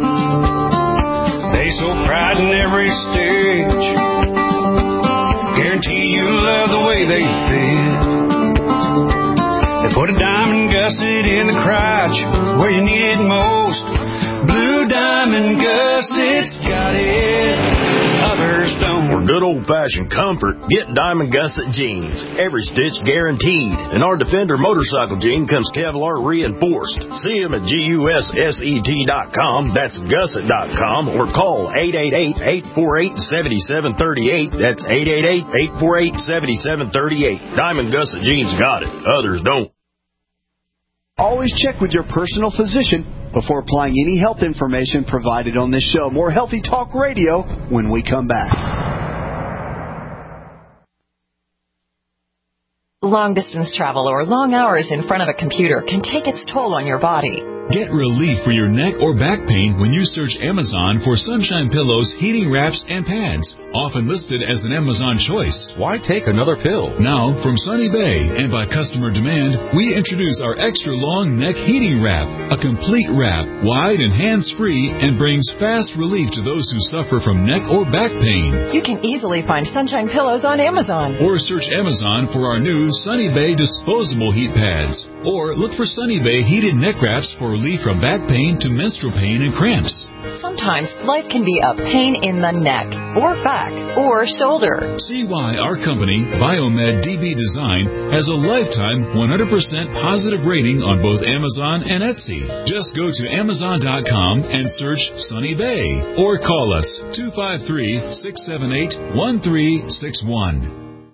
They so pride in every stitch. Guarantee you love the way they fit. They put a diamond gusset in the crotch where you need it most. Blue diamond gussets got it, others don't. For good old-fashioned comfort, get Diamond Gusset jeans. Every stitch guaranteed. And our Defender motorcycle jean comes Kevlar reinforced. See them at gusset dot com. That's gusset dot com. Or call eight eight eight, eight four eight, seven seven three eight. That's eight eight eight, eight four eight, seven seven three eight. Diamond Gusset jeans got it, others don't. Always check with your personal physician before applying any health information provided on this show. More Healthy Talk Radio when we come back. Long-distance travel or long hours in front of a computer can take its toll on your body. Get relief for your neck or back pain when you search Amazon for Sunshine Pillows, heating wraps, and pads. Often listed as an Amazon choice. Why take another pill? Now, from Sunny Bay and by customer demand, we introduce our extra long neck heating wrap. A complete wrap, wide and hands-free, and brings fast relief to those who suffer from neck or back pain. You can easily find Sunshine Pillows on Amazon. Or search Amazon for our new Sunny Bay disposable heat pads. Or look for Sunny Bay heated neck wraps for relief from back pain to menstrual pain and cramps. Sometimes life can be a pain in the neck, or back, or shoulder. See why our company, Biomed D B Design, has a lifetime one hundred percent positive rating on both Amazon and Etsy. Just go to amazon dot com and search Sunny Bay. Or call us two five three, six seven eight, one three six one.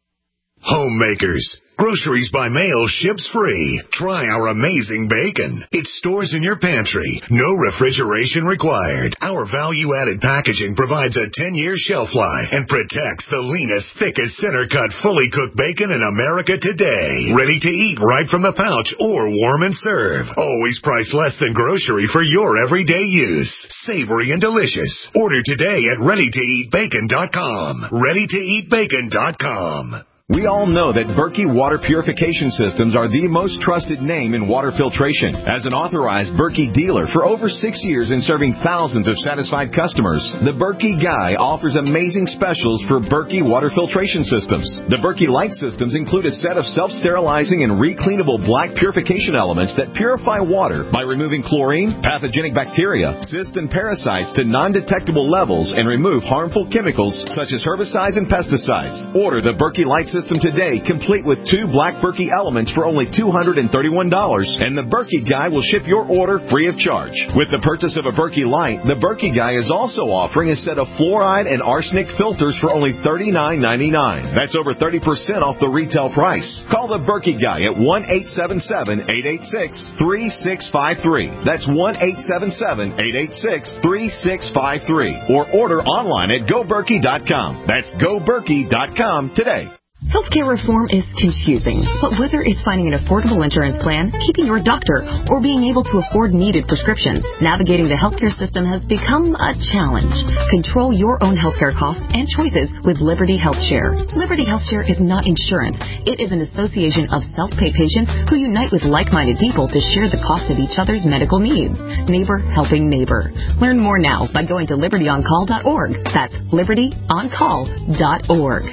Homemakers. Groceries by mail ships free. Try our amazing bacon. It stores in your pantry. No refrigeration required. Our value-added packaging provides a ten-year shelf life and protects the leanest, thickest, center-cut, fully cooked bacon in America today. Ready to eat right from the pouch or warm and serve. Always priced less than grocery for your everyday use. Savory and delicious. Order today at ready to eat bacon dot com. ready to eat bacon dot com. We all know that Berkey Water Purification Systems are the most trusted name in water filtration. As an authorized Berkey dealer for over six years and serving thousands of satisfied customers, the Berkey Guy offers amazing specials for Berkey Water Filtration Systems. The Berkey Light Systems include a set of self-sterilizing and recleanable black purification elements that purify water by removing chlorine, pathogenic bacteria, cysts, and parasites to non-detectable levels and remove harmful chemicals such as herbicides and pesticides. Order the Berkey Light system today, complete with two Black Berkey elements for only two hundred thirty-one dollars, and the Berkey Guy will ship your order free of charge. With the purchase of a Berkey Light, the Berkey Guy is also offering a set of fluoride and arsenic filters for only thirty-nine ninety-nine. That's over thirty percent off the retail price. Call the Berkey Guy at one eight seven seven, eight eight six, three six five three. That's one eight seven seven, eight eight six, three six five three. Or order online at go berkey dot com. That's go berkey dot com today. Healthcare reform is confusing, but whether it's finding an affordable insurance plan, keeping your doctor, or being able to afford needed prescriptions, navigating the healthcare system has become a challenge. Control your own healthcare costs and choices with Liberty HealthShare. Liberty HealthShare is not insurance. It is an association of self-pay patients who unite with like-minded people to share the cost of each other's medical needs. Neighbor helping neighbor. Learn more now by going to liberty on call dot org. That's liberty on call dot org.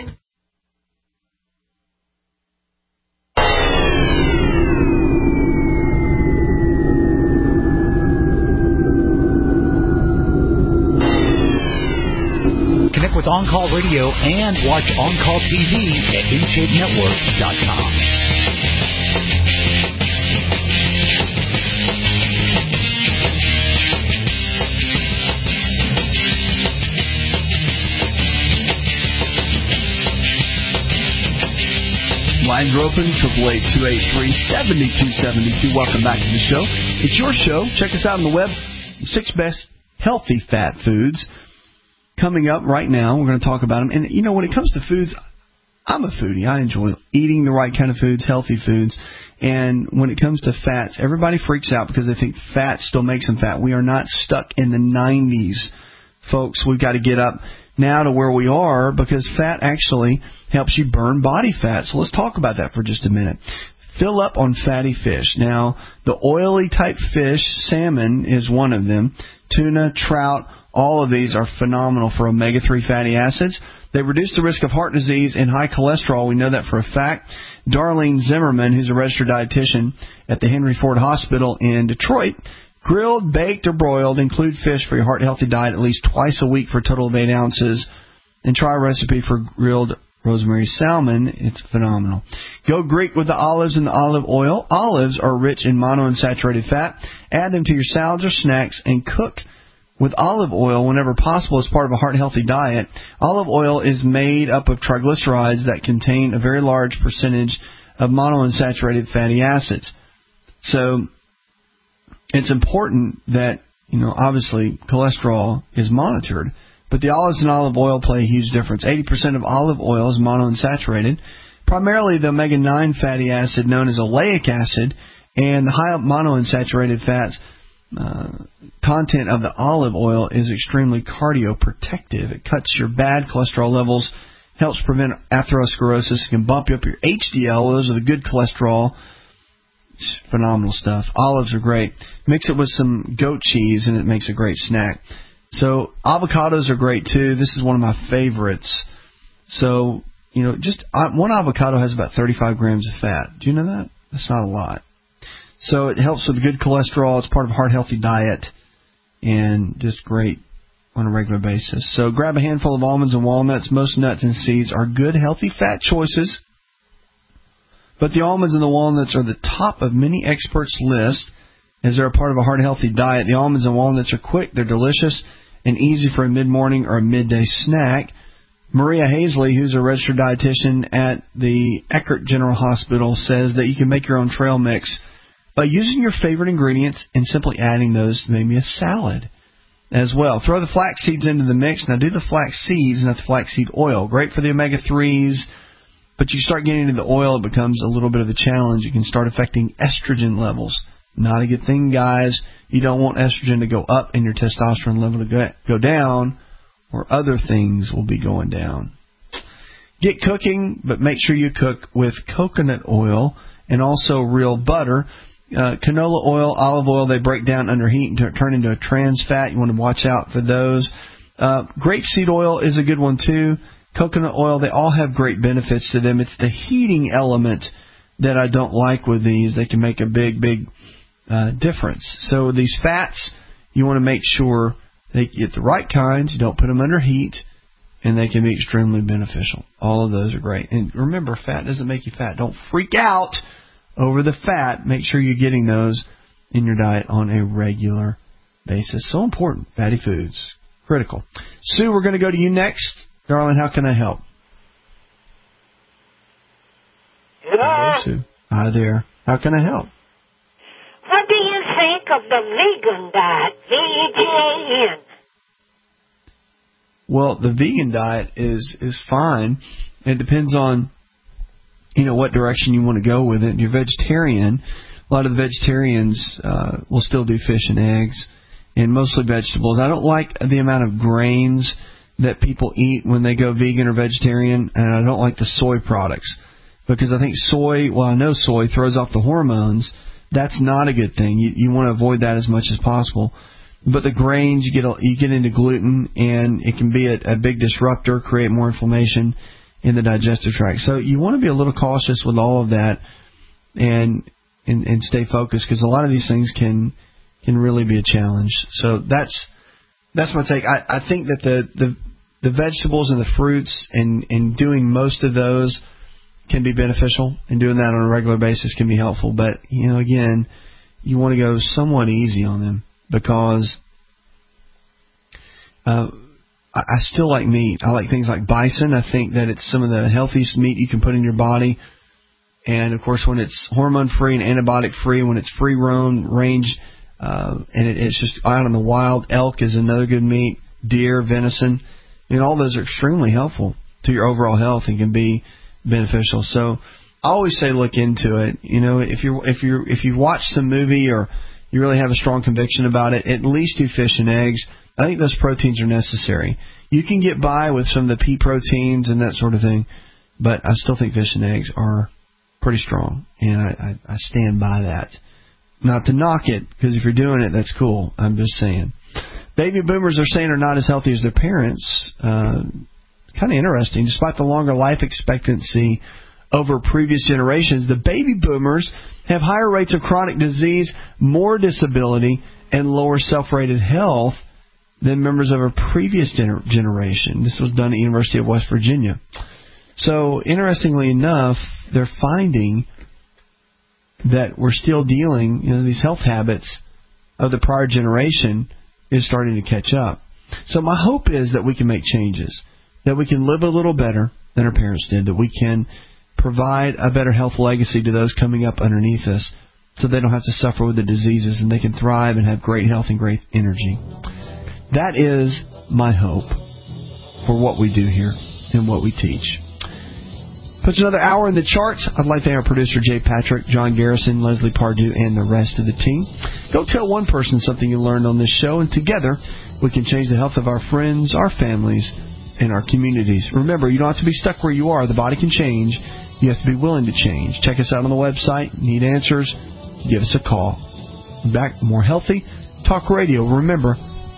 Connect with On Call Radio and watch On Call T V at in shape network dot com. Lines are open, triple eight, two eight three, seven two seven two. Welcome back to the show. It's your show. Check us out on the web. Six best healthy fat foods. Coming up right now, we're going to talk about them. And, you know, when it comes to foods, I'm a foodie. I enjoy eating the right kind of foods, healthy foods. And when it comes to fats, everybody freaks out because they think fat still makes them fat. We are not stuck in the nineties, folks. We've got to get up now to where we are because fat actually helps you burn body fat. So let's talk about that for just a minute. Fill up on fatty fish. Now, the oily type fish, salmon is one of them. Tuna, trout, all of these are phenomenal for omega three fatty acids. They reduce the risk of heart disease and high cholesterol. We know that for a fact. Darlene Zimmerman, who's a registered dietitian at the Henry Ford Hospital in Detroit, grilled, baked, or broiled, include fish for your heart-healthy diet at least twice a week for a total of eight ounces. And try a recipe for grilled rosemary salmon. It's phenomenal. Go Greek with the olives and the olive oil. Olives are rich in monounsaturated fat. Add them to your salads or snacks and cook with olive oil whenever possible as part of a heart-healthy diet. Olive oil is made up of triglycerides that contain a very large percentage of monounsaturated fatty acids. So it's important that, you know, obviously cholesterol is monitored, but the olives and olive oil play a huge difference. eighty percent of olive oil is monounsaturated, primarily the omega nine fatty acid known as oleic acid, and the high monounsaturated fats Uh, content of the olive oil is extremely cardioprotective. It cuts your bad cholesterol levels, helps prevent atherosclerosis, can bump you up your H D L. Those are the good cholesterol. It's phenomenal stuff. Olives are great. Mix it with some goat cheese and it makes a great snack. So avocados are great too. This is one of my favorites. So, you know, just uh, one avocado has about thirty-five grams of fat. Do you know that? That's not a lot. So it helps with good cholesterol. It's part of a heart-healthy diet and just great on a regular basis. So grab a handful of almonds and walnuts. Most nuts and seeds are good, healthy fat choices. But the almonds and the walnuts are the top of many experts' lists as they're a part of a heart-healthy diet. The almonds and walnuts are quick, they're delicious, and easy for a mid-morning or a midday snack. Maria Hazley, who's a registered dietitian at the Eckert General Hospital, says that you can make your own trail mix by using your favorite ingredients and simply adding those to maybe a salad as well. Throw the flax seeds into the mix. Now do the flax seeds, not the flaxseed oil. Great for the omega threes, but you start getting into the oil, it becomes a little bit of a challenge. You can start affecting estrogen levels. Not a good thing, guys. You don't want estrogen to go up and your testosterone level to go down, or other things will be going down. Get cooking, but make sure you cook with coconut oil and also real butter. Uh, canola oil, olive oil, they break down under heat and t- turn into a trans fat. You want to watch out for those. Uh, grapeseed oil is a good one too. Coconut oil, they all have great benefits to them. It's the heating element that I don't like with these. They can make a big, big uh, difference. So these fats, you want to make sure they get the right kinds. You don't put them under heat. and they can be extremely beneficial. All of those are great. And remember, fat doesn't make you fat. Don't freak out over the fat. Make sure you're getting those in your diet on a regular basis. So important. Fatty foods. Critical. Sue, we're going to go to you next. Darling, how can I help? Hello. Hello, Sue. Hi there. How can I help? What do you think of the vegan diet? V E G A N. Well, the vegan diet is, is fine. It depends on, you know, what direction you want to go with it. If you're vegetarian, a lot of the vegetarians uh, will still do fish and eggs and mostly vegetables. I don't like the amount of grains that people eat when they go vegan or vegetarian, and I don't like the soy products because I think soy, well, I know soy throws off the hormones. That's not a good thing. You, you want to avoid that as much as possible. But the grains, you get you get into gluten, and it can be a, a big disruptor, create more inflammation in the digestive tract. So you want to be a little cautious with all of that, and and, and stay focused because a lot of these things can can really be a challenge. So that's that's my take. I, I think that the, the the vegetables and the fruits and, and doing most of those can be beneficial, and doing that on a regular basis can be helpful. But you know, again, you want to go somewhat easy on them. Because uh, I, I still like meat. I like things like bison. I think that it's some of the healthiest meat you can put in your body. And, of course, when it's hormone-free and antibiotic-free, when it's free-roam range, uh, and it, it's just out in the wild, elk is another good meat, deer, venison. I mean, all those are extremely helpful to your overall health and can be beneficial. So I always say look into it. You know, if you're if you're if you've watched some movie or you really have a strong conviction about it, at least do fish and eggs. I think those proteins are necessary. You can get by with some of the pea proteins and that sort of thing, but I still think fish and eggs are pretty strong, and I, I, I stand by that. Not to knock it, because if you're doing it, that's cool. I'm just saying. Baby boomers are saying are not as healthy as their parents. Uh, kind of interesting. Despite the longer life expectancy over previous generations, the baby boomers have higher rates of chronic disease, more disability, and lower self-rated health than members of a previous gener- generation. This was done at the University of West Virginia. So, interestingly enough, they're finding that we're still dealing, you know, these health habits of the prior generation is starting to catch up. So my hope is that we can make changes, that we can live a little better than our parents did, that we can provide a better health legacy to those coming up underneath us so they don't have to suffer with the diseases and they can thrive and have great health and great energy. That is my hope for what we do here and what we teach. Puts another hour in the charts. I'd like to thank our producer, Jay Patrick, John Garrison, Leslie Pardue, and the rest of the team. Go tell one person something you learned on this show, and together we can change the health of our friends, our families, and our communities. Remember, you don't have to be stuck where you are. The body can change. You have to be willing to change. Check us out on the website. Need answers? Give us a call. Back more healthy. Talk radio. Remember,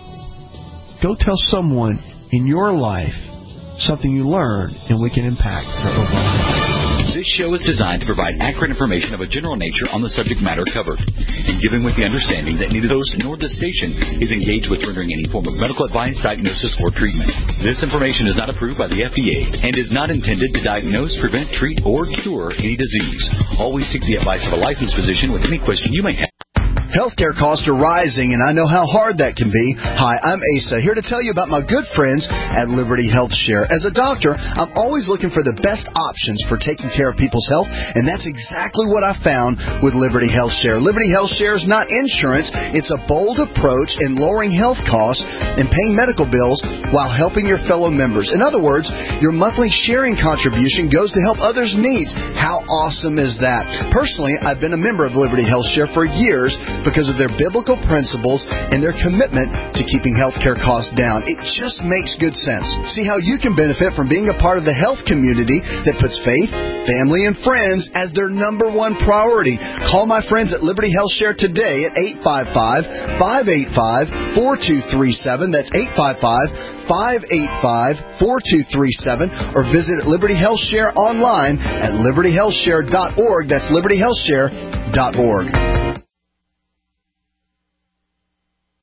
go tell someone in your life something you learned, and we can impact their overall health. This show is designed to provide accurate information of a general nature on the subject matter covered, and given with the understanding that neither host nor the station is engaged with rendering any form of medical advice, diagnosis, or treatment. This information is not approved by the F D A and is not intended to diagnose, prevent, treat, or cure any disease. Always seek the advice of a licensed physician with any question you may have. Healthcare costs are rising, and I know how hard that can be. Hi, I'm Asa, here to tell you about my good friends at Liberty Health Share. As a doctor, I'm always looking for the best options for taking care of people's health, and that's exactly what I found with Liberty Health Share. Liberty Health Share is not insurance. It's a bold approach in lowering health costs and paying medical bills while helping your fellow members. In other words, your monthly sharing contribution goes to help others' needs. How awesome is that? Personally, I've been a member of Liberty Health Share for years because of their biblical principles and their commitment to keeping healthcare costs down. It just makes good sense. See how you can benefit from being a part of the health community that puts faith, family, and friends as their number one priority. Call my friends at Liberty Health Share today at eight five five, five eight five, four two three seven. That's eight five five, five eight five, four two three seven. Or visit Liberty Health Share online at liberty health share dot org. That's liberty health share dot org.